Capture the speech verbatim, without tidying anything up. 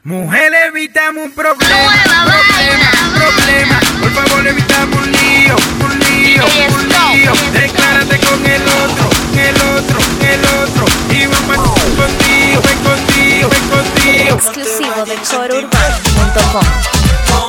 Mujer, evitamos un problema, problema, problema. Por favor, evitamos un lío, un lío, un lío. Declárate con el otro, el otro, el otro. Y vamos contigo, ven contigo, ven contigo. Exclusivo de coro urbano punto com.